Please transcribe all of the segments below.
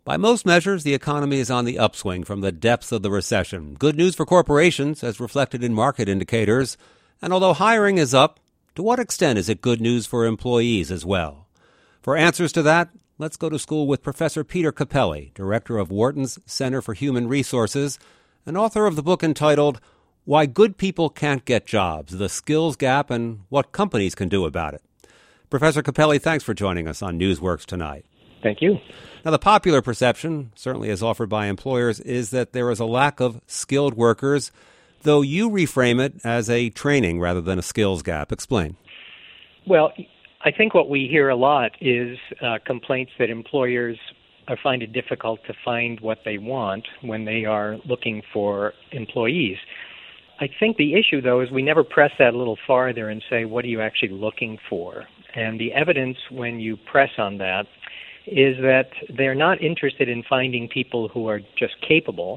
By most measures, the economy is on the upswing from the depths of the recession. Good news for corporations, as reflected in market indicators. And although hiring is up, to what extent is it good news for employees as well? For answers to that, let's go to school with Professor Peter Cappelli, director of Wharton's Center for Human Resources, and author of the book entitled Why Good People Can't Get Jobs, The Skills Gap and What Companies Can Do About It. Professor Cappelli, thanks for joining us on Newsworks tonight. Thank you. Now, the popular perception, certainly as offered by employers, is that there is a lack of skilled workers, though you reframe it as a training rather than a skills gap. Explain. Well, I think what we hear a lot is complaints that employers find it difficult to find what they want when they are looking for employees. I think the issue, though, is we never press that a little farther and say, what are you actually looking for? And the evidence when you press on that is that they're not interested in finding people who are just capable.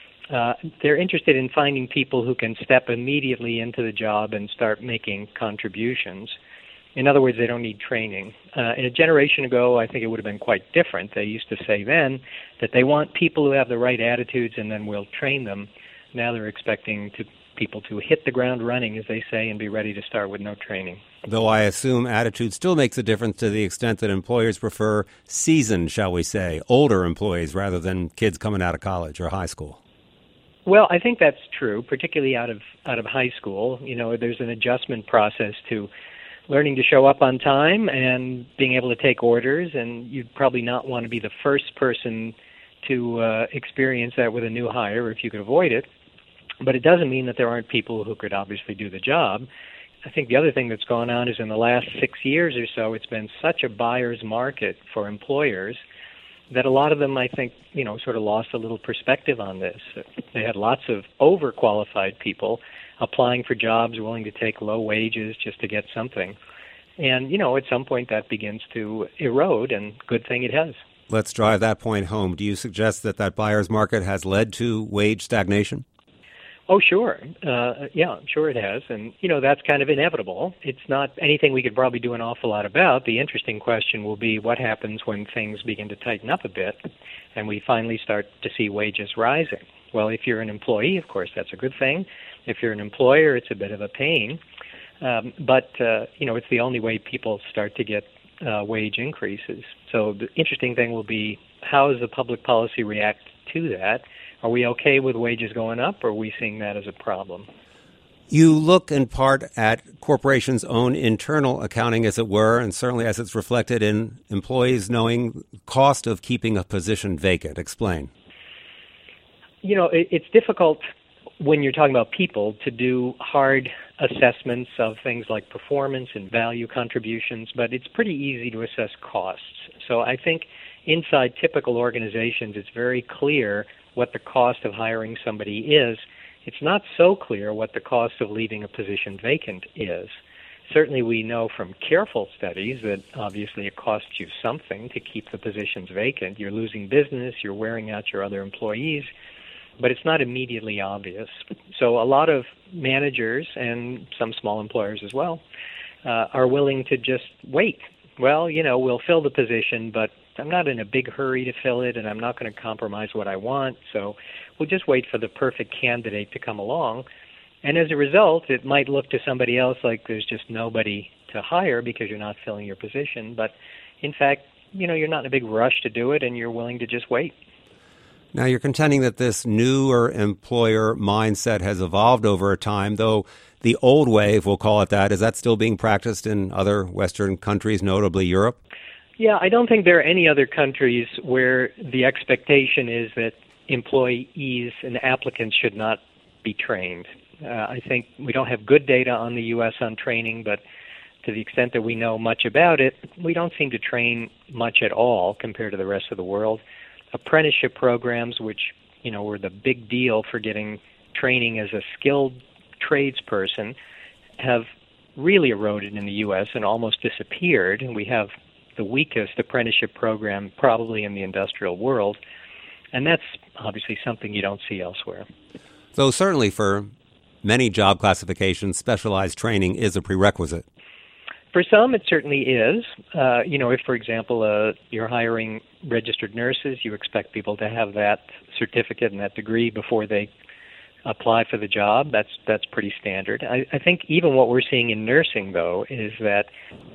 They're interested in finding people who can step immediately into the job and start making contributions. In other words, they don't need training. A generation ago, I think it would have been quite different. They used to say then that they want people who have the right attitudes and then we'll train them. Now they're expecting people to hit the ground running, as they say, and be ready to start with no training. Though I assume attitude still makes a difference to the extent that employers prefer seasoned, shall we say, older employees rather than kids coming out of college or high school. Well, I think that's true, particularly out of high school. You know, there's an adjustment process to learning to show up on time and being able to take orders, and you'd probably not want to be the first person to experience that with a new hire if you could avoid it. But it doesn't mean that there aren't people who could obviously do the job. I think the other thing that's gone on is in the last 6 years or so, it's been such a buyer's market for employers that a lot of them, I think, sort of lost a little perspective on this. They had lots of overqualified people applying for jobs, willing to take low wages just to get something. And, at some point that begins to erode, and good thing it has. Let's drive that point home. Do you suggest that buyer's market has led to wage stagnation? Oh, sure. Sure it has. And, that's kind of inevitable. It's not anything we could probably do an awful lot about. The interesting question will be what happens when things begin to tighten up a bit and we finally start to see wages rising. Well, if you're an employee, of course, that's a good thing. If you're an employer, it's a bit of a pain. But it's the only way people start to get wage increases. So the interesting thing will be how does the public policy react to that? Are we okay with wages going up, or are we seeing that as a problem? You look in part at corporations' own internal accounting, as it were, and certainly as it's reflected in employees knowing the cost of keeping a position vacant. Explain. It's difficult when you're talking about people to do hard assessments of things like performance and value contributions, but it's pretty easy to assess costs. So I think inside typical organizations, it's very clear what the cost of hiring somebody is. It's not so clear what the cost of leaving a position vacant is. Certainly we know from careful studies that obviously it costs you something to keep the positions vacant. You're losing business, you're wearing out your other employees, but it's not immediately obvious. So a lot of managers and some small employers as well are willing to just wait. Well, we'll fill the position, but I'm not in a big hurry to fill it, and I'm not going to compromise what I want, so we'll just wait for the perfect candidate to come along. And as a result, it might look to somebody else like there's just nobody to hire because you're not filling your position. But in fact, you're not in a big rush to do it, and you're willing to just wait. Now, you're contending that this newer employer mindset has evolved over time, though the old way, if we'll call it that, is that still being practiced in other Western countries, notably Europe? Yeah, I don't think there are any other countries where the expectation is that employees and applicants should not be trained. I think we don't have good data on the U.S. on training, but to the extent that we know much about it, we don't seem to train much at all compared to the rest of the world. Apprenticeship programs, which, were the big deal for getting training as a skilled tradesperson, have really eroded in the U.S. and almost disappeared. And we have the weakest apprenticeship program probably in the industrial world. And that's obviously something you don't see elsewhere. Though certainly for many job classifications, specialized training is a prerequisite. For some, it certainly is. If, for example, you're hiring registered nurses, you expect people to have that certificate and that degree before they apply for the job. That's pretty standard. I think even what we're seeing in nursing, though, is that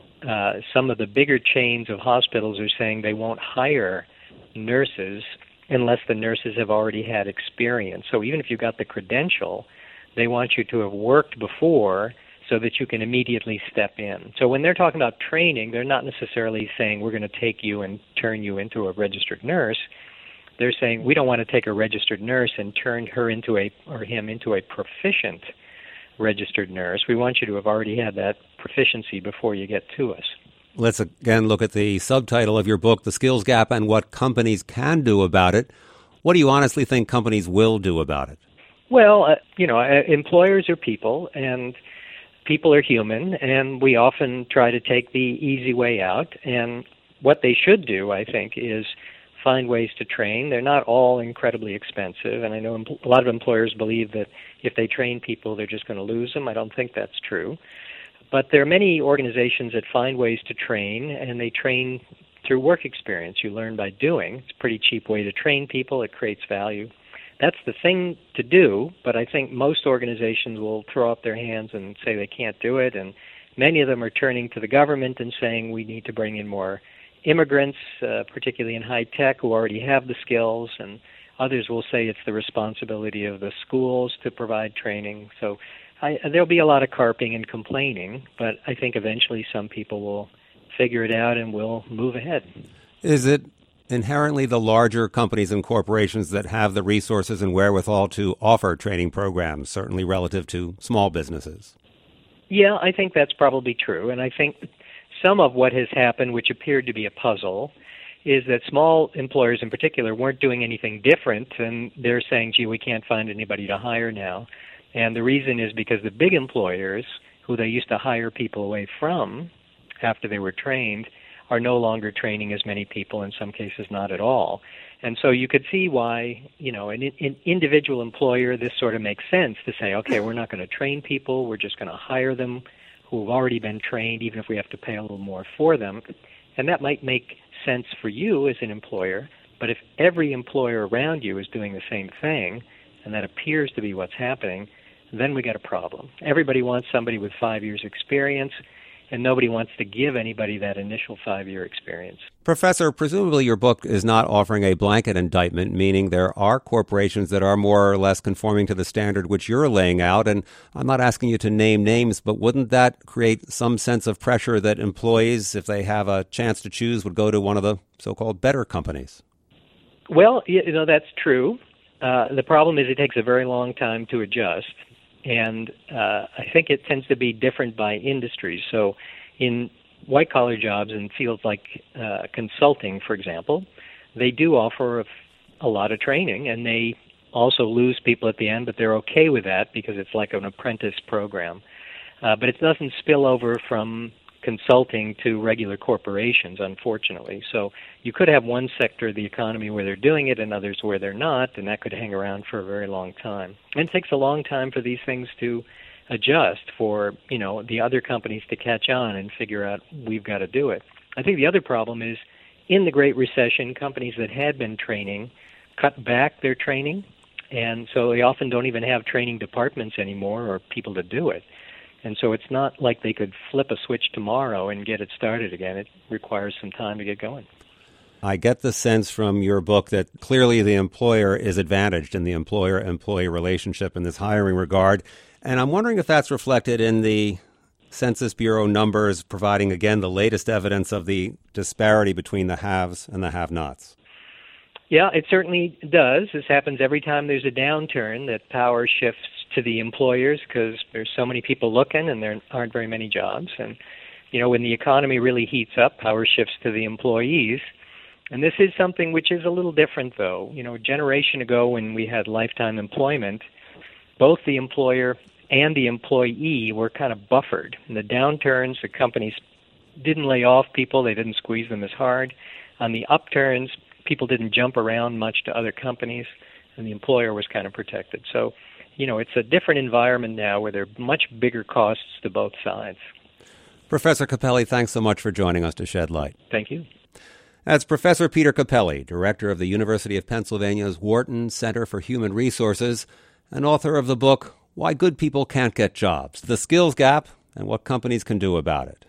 some of the bigger chains of hospitals are saying they won't hire nurses unless the nurses have already had experience. So even if you got the credential, they want you to have worked before so that you can immediately step in. So when they're talking about training, they're not necessarily saying we're going to take you and turn you into a registered nurse. They're saying we don't want to take a registered nurse and turn her into him into a proficient registered nurse. We want you to have already had that proficiency before you get to us. Let's again look at the subtitle of your book, The Skills Gap and What Companies Can Do About It. What do you honestly think companies will do about it? Well, employers are people, and people are human, and we often try to take the easy way out. And what they should do, I think, is find ways to train. They're not all incredibly expensive, and I know a lot of employers believe that if they train people, they're just going to lose them. I don't think that's true. But there are many organizations that find ways to train, and they train through work experience. You learn by doing. It's a pretty cheap way to train people. It creates value. That's the thing to do, but I think most organizations will throw up their hands and say they can't do it, and many of them are turning to the government and saying we need to bring in more immigrants, particularly in high tech, who already have the skills, and others will say it's the responsibility of the schools to provide training. So there'll be a lot of carping and complaining, but I think eventually some people will figure it out and will move ahead. Is it inherently the larger companies and corporations that have the resources and wherewithal to offer training programs, certainly relative to small businesses? Yeah, I think that's probably true. And I think some of what has happened, which appeared to be a puzzle, is that small employers in particular weren't doing anything different, and they're saying, gee, we can't find anybody to hire now. And the reason is because the big employers, who they used to hire people away from after they were trained, are no longer training as many people, in some cases not at all. And so you could see why, an individual employer, this sort of makes sense to say, okay, we're not going to train people, we're just going to hire them who have already been trained, even if we have to pay a little more for them. And that might make sense for you as an employer, but if every employer around you is doing the same thing, and that appears to be what's happening, then we got a problem. Everybody wants somebody with 5 years experience, and nobody wants to give anybody that initial 5-year experience. Professor, presumably your book is not offering a blanket indictment, meaning there are corporations that are more or less conforming to the standard which you're laying out, and I'm not asking you to name names, but wouldn't that create some sense of pressure that employees, if they have a chance to choose, would go to one of the so-called better companies? Well, that's true. The problem is it takes a very long time to adjust. And I think it tends to be different by industries. So in white-collar jobs in fields like consulting, for example, they do offer a lot of training, and they also lose people at the end, but they're okay with that because it's like an apprentice program. But it doesn't spill over from consulting to regular corporations, unfortunately. So you could have one sector of the economy where they're doing it and others where they're not, and that could hang around for a very long time. And it takes a long time for these things to adjust, for the other companies to catch on and figure out we've got to do it. I think the other problem is in the Great Recession, companies that had been training cut back their training, and so they often don't even have training departments anymore or people to do it. And so it's not like they could flip a switch tomorrow and get it started again. It requires some time to get going. I get the sense from your book that clearly the employer is advantaged in the employer-employee relationship in this hiring regard. And I'm wondering if that's reflected in the Census Bureau numbers, providing, again, the latest evidence of the disparity between the haves and the have-nots. Yeah, it certainly does. This happens every time there's a downturn, that power shifts to the employers because there's so many people looking and there aren't very many jobs. And, when the economy really heats up, power shifts to the employees. And this is something which is a little different, though. A generation ago when we had lifetime employment, both the employer and the employee were kind of buffered. In the downturns, the companies didn't lay off people. They didn't squeeze them as hard. On the upturns, people didn't jump around much to other companies, and the employer was kind of protected. So, it's a different environment now where there are much bigger costs to both sides. Professor Capelli, thanks so much for joining us to shed light. Thank you. That's Professor Peter Capelli, director of the University of Pennsylvania's Wharton Center for Human Resources and author of the book, Why Good People Can't Get Jobs, The Skills Gap and What Companies Can Do About It.